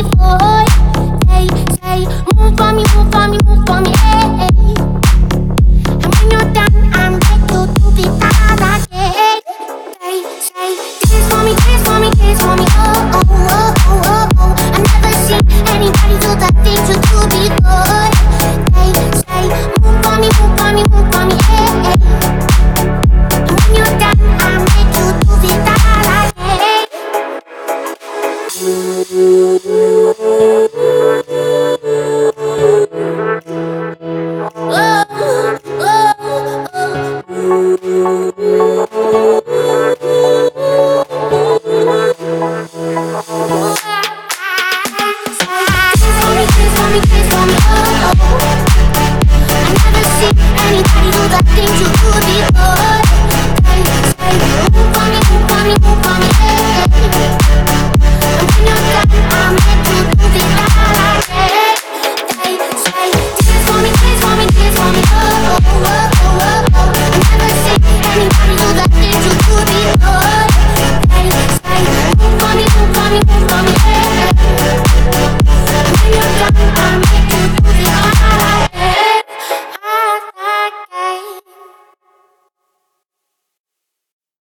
boy. Say, move for me, move for me, move for me, hey. And when you're done, I'm ready to be tired again. Say, kiss for me, kiss for me, kiss for me, oh, oh, oh, oh, oh, oh. I've never seen anybody do the things you do before. Say, move for me, move for me, move for me, hey. And when you're done, I'm ready to be tired again. I'm